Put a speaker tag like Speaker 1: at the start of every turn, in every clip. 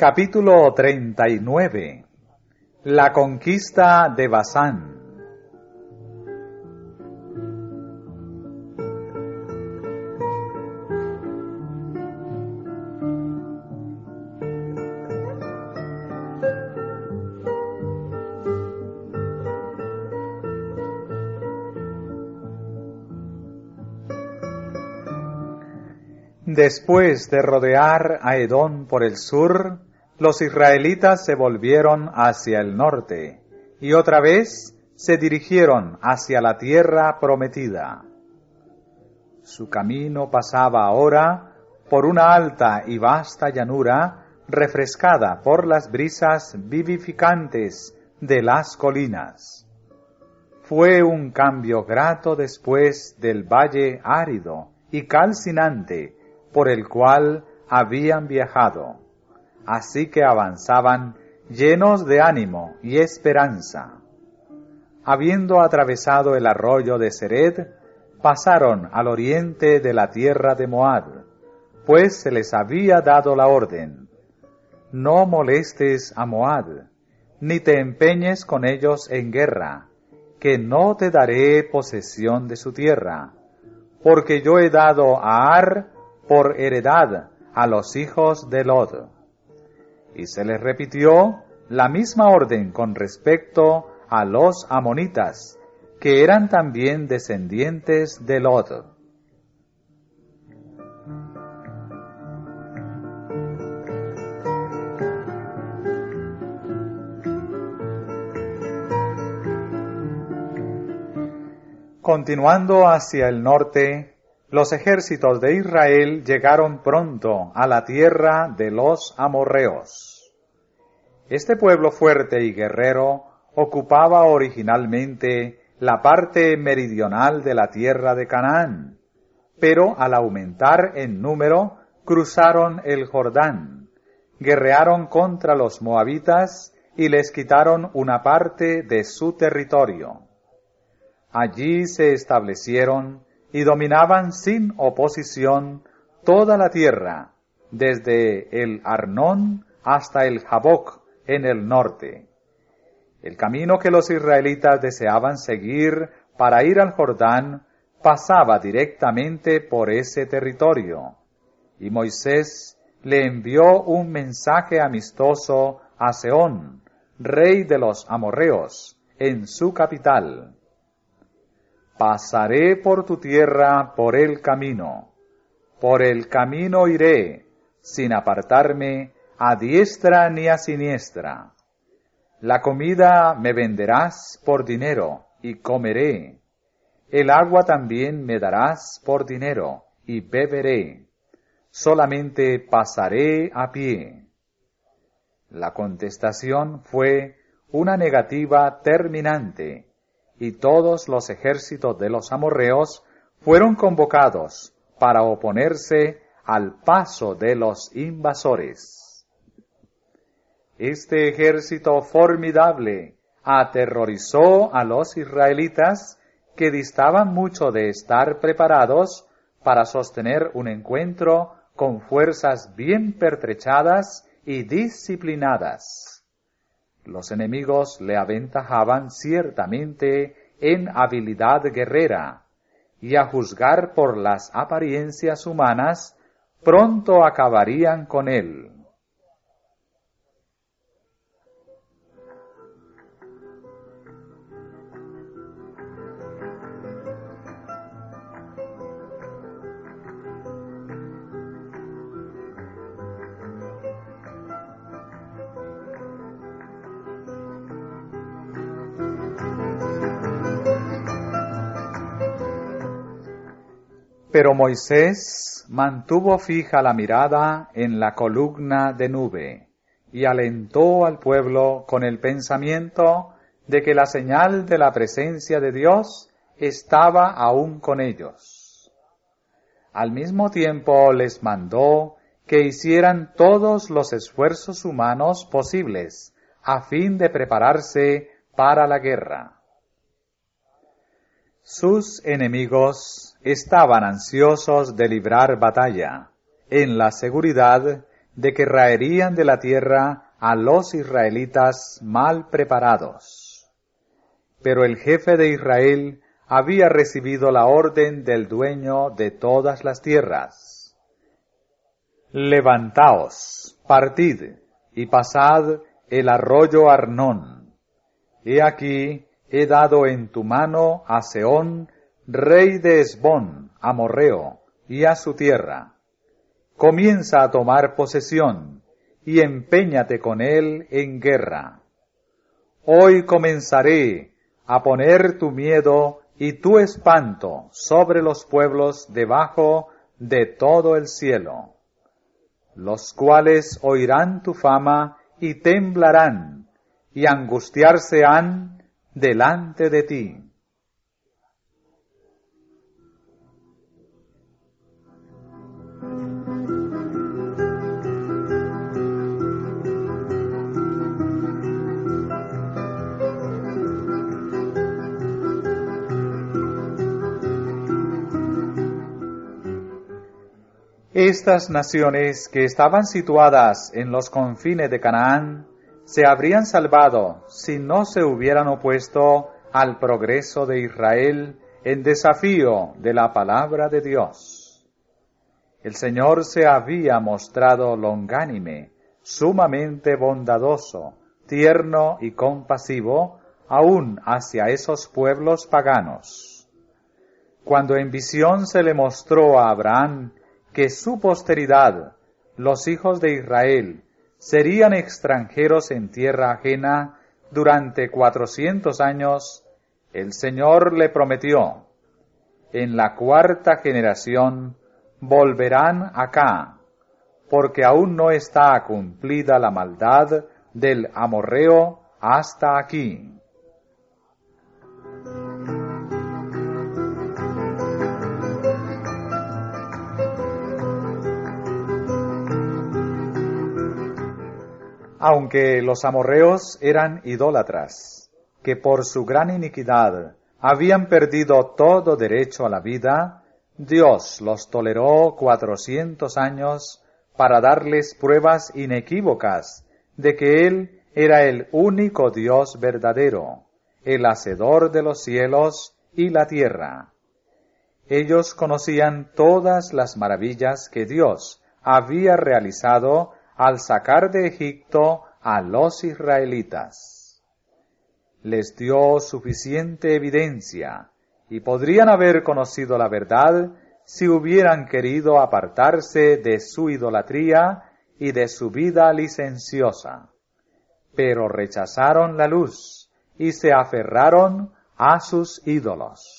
Speaker 1: Capítulo 39. La conquista de Basán. Después de rodear a Edom por el sur, los israelitas se volvieron hacia el norte, y otra vez se dirigieron hacia la tierra prometida. Su camino pasaba ahora por una alta y vasta llanura, refrescada por las brisas vivificantes de las colinas. Fue un cambio grato después del valle árido y calcinante por el cual habían viajado. Así que avanzaban llenos de ánimo y esperanza. Habiendo atravesado el arroyo de Sered, pasaron al oriente de la tierra de Moab, pues se les había dado la orden: no molestes a Moab, ni te empeñes con ellos en guerra, que no te daré posesión de su tierra, porque yo he dado a Ar por heredad a los hijos de Lod. Y se les repitió la misma orden con respecto a los amonitas, que eran también descendientes de Lod. Continuando hacia el norte, los ejércitos de Israel llegaron pronto a la tierra de los amorreos. Este pueblo fuerte y guerrero ocupaba originalmente la parte meridional de la tierra de Canaán, pero al aumentar en número cruzaron el Jordán, guerrearon contra los moabitas y les quitaron una parte de su territorio. Allí se establecieron y dominaban sin oposición toda la tierra, desde el Arnón hasta el Jaboc en el norte. El camino que los israelitas deseaban seguir para ir al Jordán pasaba directamente por ese territorio, y Moisés le envió un mensaje amistoso a Sehón, rey de los amorreos, en su capital: pasaré por tu tierra por el camino iré, sin apartarme a diestra ni a siniestra. La comida me venderás por dinero, y comeré. El agua también me darás por dinero, y beberé. Solamente pasaré a pie. La contestación fue una negativa terminante, y todos los ejércitos de los amorreos fueron convocados para oponerse al paso de los invasores. Este ejército formidable aterrorizó a los israelitas, que distaban mucho de estar preparados para sostener un encuentro con fuerzas bien pertrechadas y disciplinadas. Los enemigos le aventajaban ciertamente en habilidad guerrera, y a juzgar por las apariencias humanas, pronto acabarían con él. Pero Moisés mantuvo fija la mirada en la columna de nube y alentó al pueblo con el pensamiento de que la señal de la presencia de Dios estaba aún con ellos. Al mismo tiempo les mandó que hicieran todos los esfuerzos humanos posibles a fin de prepararse para la guerra. Sus enemigos estaban ansiosos de librar batalla, en la seguridad de que raerían de la tierra a los israelitas mal preparados. Pero el jefe de Israel había recibido la orden del dueño de todas las tierras. Levantaos, partid, y pasad el arroyo Arnón. He aquí, he dado en tu mano a Sehón, rey de Hesbón, amorreo, y a su tierra. Comienza a tomar posesión, y empeñate con él en guerra. Hoy comenzaré a poner tu miedo y tu espanto sobre los pueblos debajo de todo el cielo, los cuales oirán tu fama y temblarán, y angustiarse han delante de ti. Estas naciones que estaban situadas en los confines de Canaán se habrían salvado si no se hubieran opuesto al progreso de Israel en desafío de la palabra de Dios. El Señor se había mostrado longánime, sumamente bondadoso, tierno y compasivo, aún hacia esos pueblos paganos. Cuando en visión se le mostró a Abraham que su posteridad, los hijos de Israel, serían extranjeros en tierra ajena durante 400 años, el Señor le prometió: en la 4ª generación volverán acá, porque aún no está cumplida la maldad del amorreo hasta aquí. Aunque los amorreos eran idólatras, que por su gran iniquidad habían perdido todo derecho a la vida, Dios los toleró 400 años para darles pruebas inequívocas de que Él era el único Dios verdadero, el hacedor de los cielos y la tierra. Ellos conocían todas las maravillas que Dios había realizado al sacar de Egipto a los israelitas. Les dio suficiente evidencia y podrían haber conocido la verdad si hubieran querido apartarse de su idolatría y de su vida licenciosa. Pero rechazaron la luz y se aferraron a sus ídolos.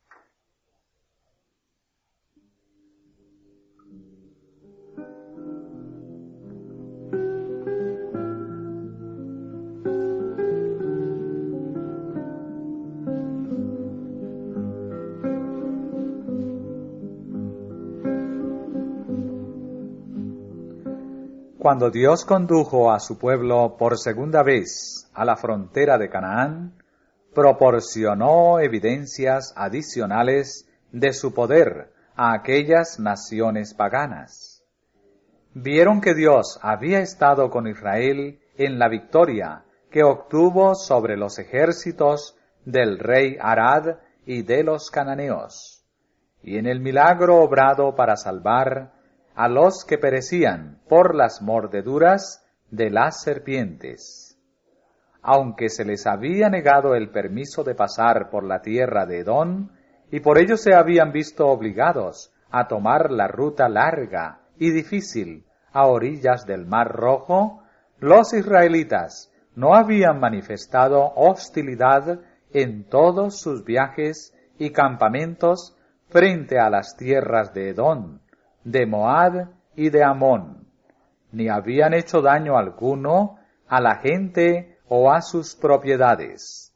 Speaker 1: Cuando Dios condujo a su pueblo por segunda vez a la frontera de Canaán, proporcionó evidencias adicionales de su poder a aquellas naciones paganas. Vieron que Dios había estado con Israel en la victoria que obtuvo sobre los ejércitos del rey Arad y de los cananeos, y en el milagro obrado para salvar a los que perecían por las mordeduras de las serpientes. Aunque se les había negado el permiso de pasar por la tierra de Edom, y por ello se habían visto obligados a tomar la ruta larga y difícil a orillas del Mar Rojo, los israelitas no habían manifestado hostilidad en todos sus viajes y campamentos frente a las tierras de Edom, de Moab y de Amón, ni habían hecho daño alguno a la gente o a sus propiedades.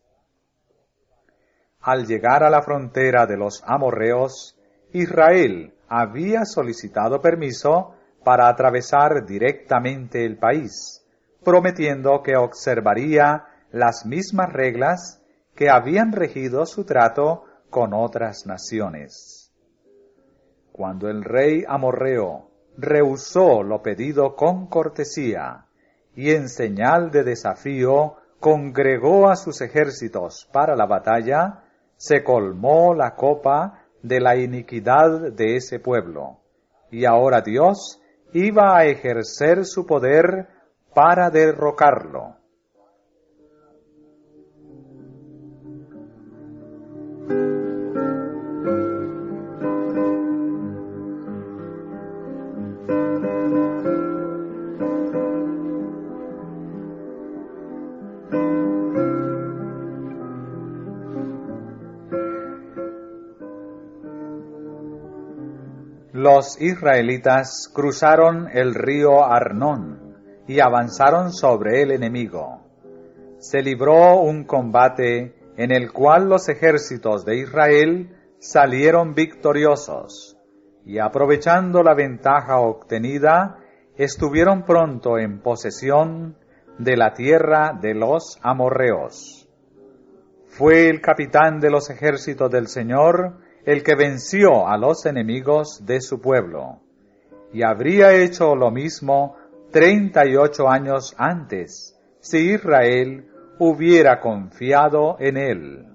Speaker 1: Al llegar a la frontera de los amorreos, Israel había solicitado permiso para atravesar directamente el país, prometiendo que observaría las mismas reglas que habían regido su trato con otras naciones. Cuando el rey amorreo rehusó lo pedido con cortesía, y en señal de desafío congregó a sus ejércitos para la batalla, se colmó la copa de la iniquidad de ese pueblo. Y ahora Dios iba a ejercer su poder para derrocarlo. Los israelitas cruzaron el río Arnón y avanzaron sobre el enemigo. Se libró un combate en el cual los ejércitos de Israel salieron victoriosos, y aprovechando la ventaja obtenida, estuvieron pronto en posesión de la tierra de los amorreos. Fue el capitán de los ejércitos del Señor el que venció a los enemigos de su pueblo, y habría hecho lo mismo 38 años antes, si Israel hubiera confiado en él.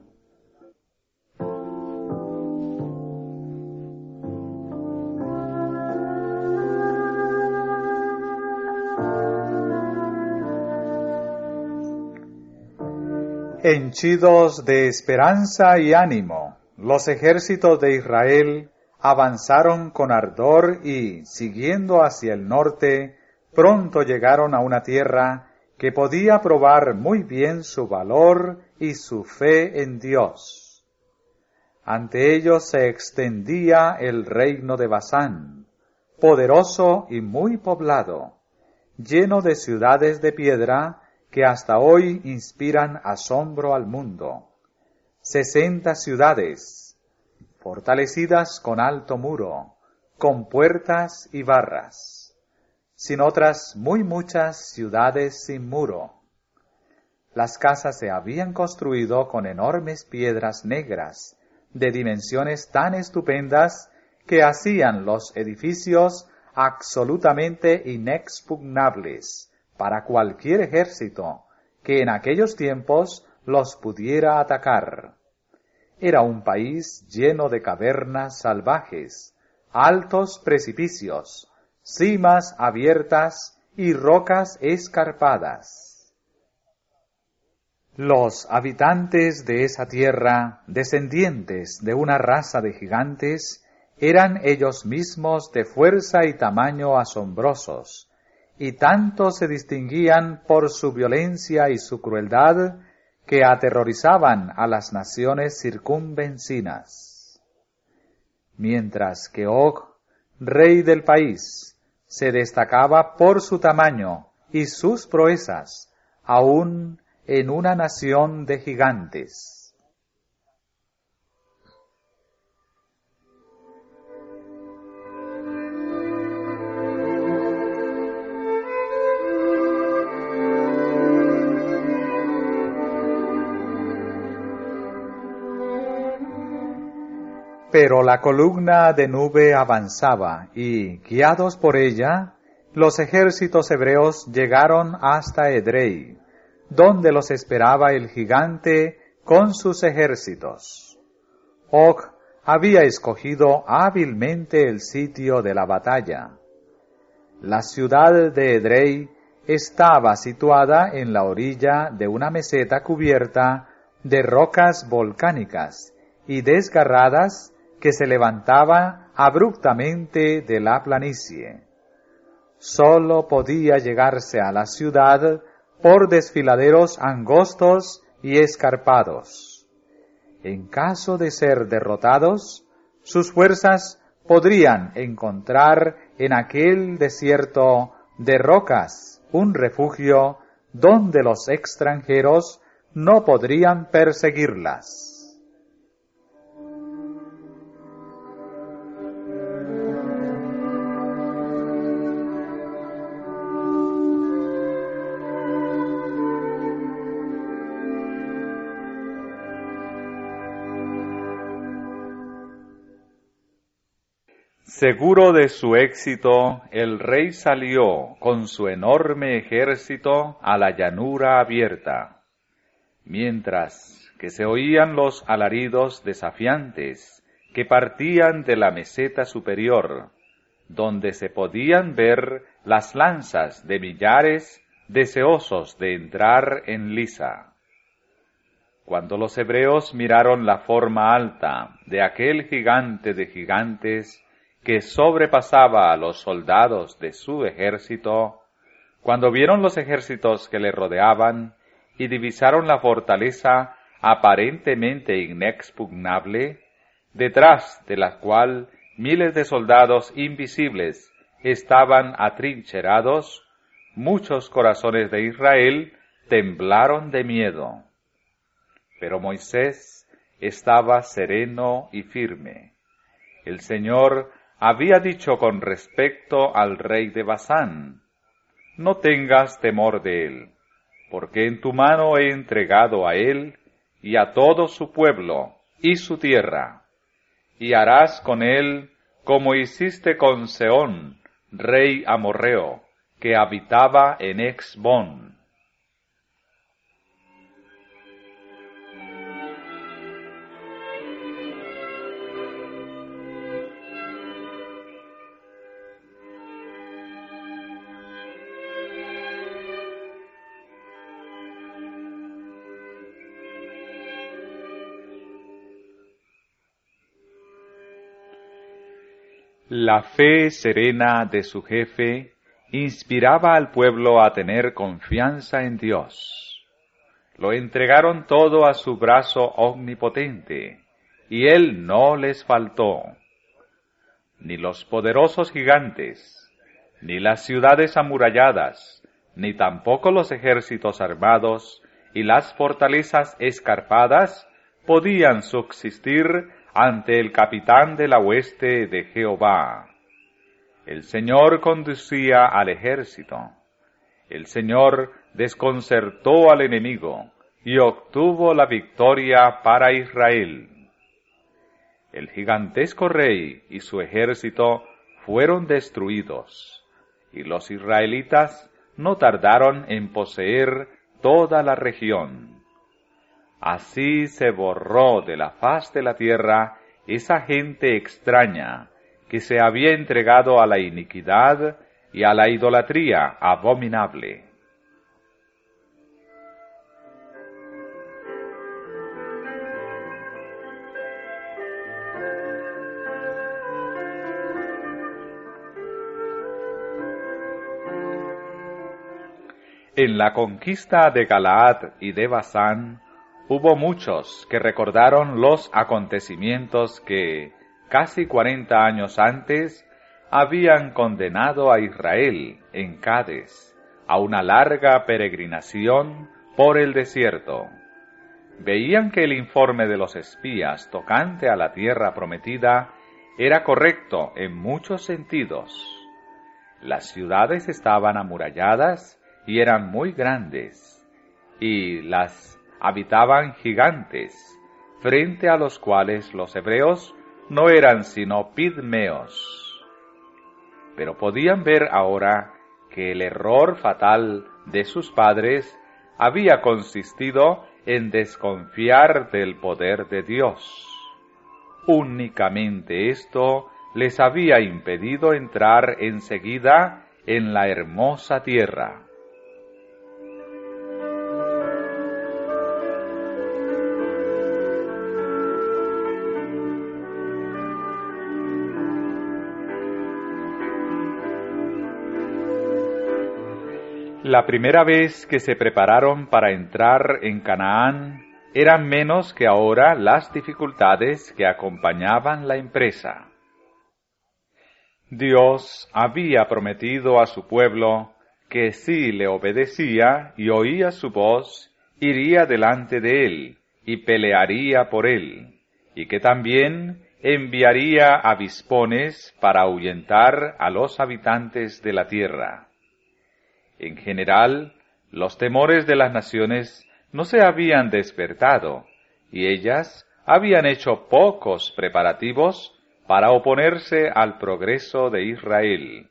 Speaker 1: Henchidos de esperanza y ánimo, los ejércitos de Israel avanzaron con ardor y, siguiendo hacia el norte, pronto llegaron a una tierra que podía probar muy bien su valor y su fe en Dios. Ante ellos se extendía el reino de Basán, poderoso y muy poblado, lleno de ciudades de piedra que hasta hoy inspiran asombro al mundo. 60 ciudades, fortalecidas con alto muro, con puertas y barras, sin otras muy muchas ciudades sin muro. Las casas se habían construido con enormes piedras negras, de dimensiones tan estupendas que hacían los edificios absolutamente inexpugnables para cualquier ejército que en aquellos tiempos los pudiera atacar. Era un país lleno de cavernas salvajes, altos precipicios, cimas abiertas y rocas escarpadas. Los habitantes de esa tierra, descendientes de una raza de gigantes, eran ellos mismos de fuerza y tamaño asombrosos, y tanto se distinguían por su violencia y su crueldad que aterrorizaban a las naciones circunvecinas. Mientras que Og, rey del país, se destacaba por su tamaño y sus proezas, aún en una nación de gigantes. Pero la columna de nube avanzaba y, guiados por ella, los ejércitos hebreos llegaron hasta Edrei, donde los esperaba el gigante con sus ejércitos. Og había escogido hábilmente el sitio de la batalla. La ciudad de Edrei estaba situada en la orilla de una meseta cubierta de rocas volcánicas y desgarradas que se levantaba abruptamente de la planicie. Sólo podía llegarse a la ciudad por desfiladeros angostos y escarpados. En caso de ser derrotados, sus fuerzas podrían encontrar en aquel desierto de rocas un refugio donde los extranjeros no podrían perseguirlas. Seguro de su éxito, el rey salió con su enorme ejército a la llanura abierta, mientras que se oían los alaridos desafiantes que partían de la meseta superior, donde se podían ver las lanzas de millares deseosos de entrar en Lisa. Cuando los hebreos miraron la forma alta de aquel gigante de gigantes que sobrepasaba a los soldados de su ejército, cuando vieron los ejércitos que le rodeaban y divisaron la fortaleza aparentemente inexpugnable, detrás de la cual miles de soldados invisibles estaban atrincherados, muchos corazones de Israel temblaron de miedo. Pero Moisés estaba sereno y firme. El Señor había dicho con respecto al rey de Basán: no tengas temor de él, porque en tu mano he entregado a él y a todo su pueblo y su tierra, y harás con él como hiciste con Sehón, rey amorreo, que habitaba en Hesbón. La fe serena de su jefe inspiraba al pueblo a tener confianza en Dios. Lo entregaron todo a su brazo omnipotente, y él no les faltó. Ni los poderosos gigantes, ni las ciudades amuralladas, ni tampoco los ejércitos armados y las fortalezas escarpadas podían subsistir ante el capitán de la hueste de Jehová. El Señor conducía al ejército. El Señor desconcertó al enemigo y obtuvo la victoria para Israel. El gigantesco rey y su ejército fueron destruidos, y los israelitas no tardaron en poseer toda la región. Así se borró de la faz de la tierra esa gente extraña que se había entregado a la iniquidad y a la idolatría abominable. En la conquista de Galaad y de Basán, hubo muchos que recordaron los acontecimientos que, casi 40 años antes, habían condenado a Israel en Cades a una larga peregrinación por el desierto. Veían que el informe de los espías tocante a la tierra prometida era correcto en muchos sentidos. Las ciudades estaban amuralladas y eran muy grandes, y las habitaban gigantes, frente a los cuales los hebreos no eran sino pigmeos. Pero podían ver ahora que el error fatal de sus padres había consistido en desconfiar del poder de Dios. Únicamente esto les había impedido entrar enseguida en la hermosa tierra. La primera vez que se prepararon para entrar en Canaán, eran menos que ahora las dificultades que acompañaban la empresa. Dios había prometido a su pueblo que si le obedecía y oía su voz, iría delante de él y pelearía por él, y que también enviaría avispones para ahuyentar a los habitantes de la tierra. En general, los temores de las naciones no se habían despertado, y ellas habían hecho pocos preparativos para oponerse al progreso de Israel.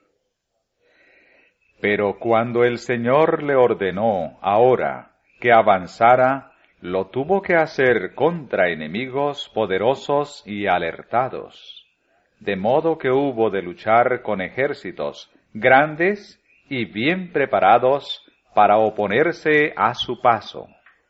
Speaker 1: Pero cuando el Señor le ordenó ahora que avanzara, lo tuvo que hacer contra enemigos poderosos y alertados, de modo que hubo de luchar con ejércitos grandes y bien preparados para oponerse a su paso.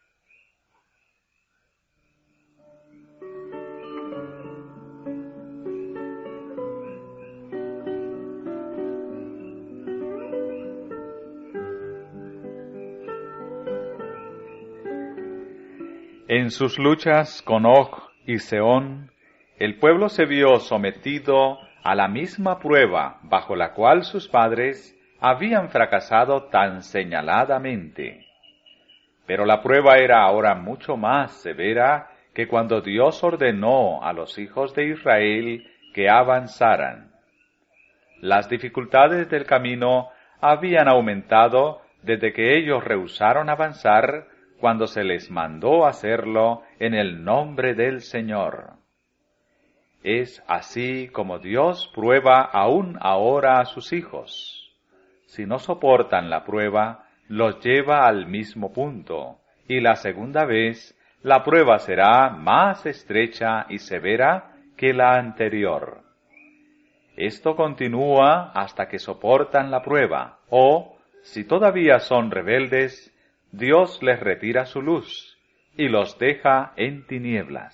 Speaker 1: En sus luchas con Og y Sehón, el pueblo se vio sometido a la misma prueba bajo la cual sus padres habían fracasado tan señaladamente. Pero la prueba era ahora mucho más severa que cuando Dios ordenó a los hijos de Israel que avanzaran. Las dificultades del camino habían aumentado desde que ellos rehusaron avanzar cuando se les mandó hacerlo en el nombre del Señor. Es así como Dios prueba aún ahora a sus hijos. Si no soportan la prueba, los lleva al mismo punto, y la segunda vez la prueba será más estrecha y severa que la anterior. Esto continúa hasta que soportan la prueba, o, si todavía son rebeldes, Dios les retira su luz y los deja en tinieblas.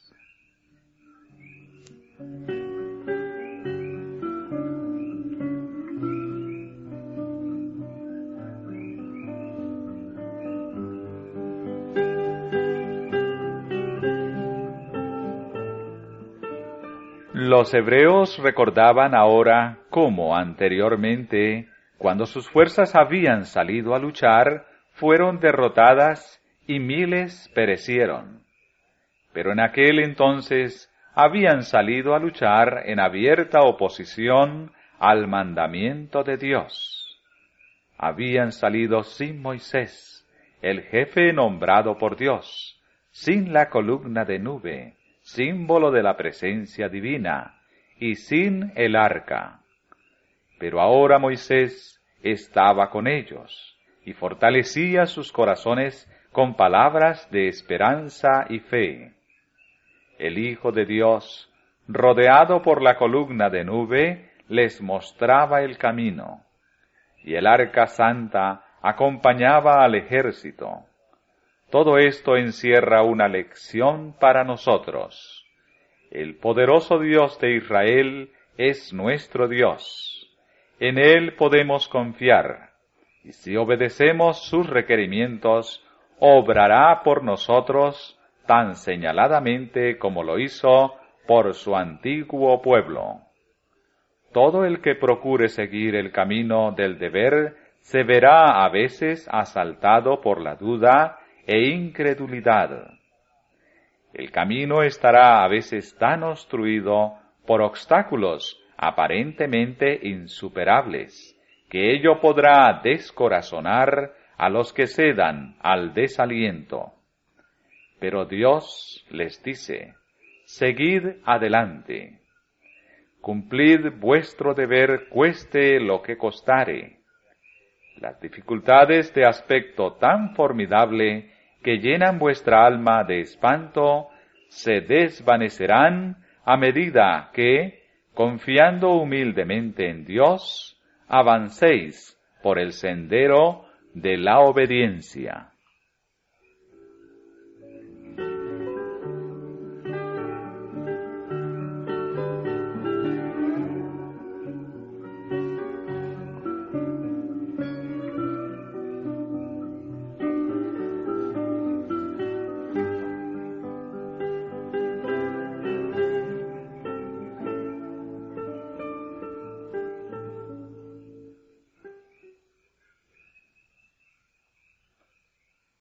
Speaker 1: Los hebreos recordaban ahora cómo anteriormente, cuando sus fuerzas habían salido a luchar, fueron derrotadas y miles perecieron. Pero en aquel entonces habían salido a luchar en abierta oposición al mandamiento de Dios. Habían salido sin Moisés, el jefe nombrado por Dios, sin la columna de nube, símbolo de la presencia divina, y sin el arca. Pero ahora Moisés estaba con ellos, y fortalecía sus corazones con palabras de esperanza y fe. El Hijo de Dios, rodeado por la columna de nube, les mostraba el camino, y el arca santa acompañaba al ejército. Todo esto encierra una lección para nosotros. El poderoso Dios de Israel es nuestro Dios. En Él podemos confiar, y si obedecemos sus requerimientos, obrará por nosotros tan señaladamente como lo hizo por su antiguo pueblo. Todo el que procure seguir el camino del deber se verá a veces asaltado por la duda e incredulidad. El camino estará a veces tan obstruido por obstáculos aparentemente insuperables, que ello podrá descorazonar a los que cedan al desaliento. Pero Dios les dice: seguid adelante. Cumplid vuestro deber cueste lo que costare. Las dificultades de aspecto tan formidable que llenan vuestra alma de espanto se desvanecerán a medida que, confiando humildemente en Dios, avancéis por el sendero de la obediencia.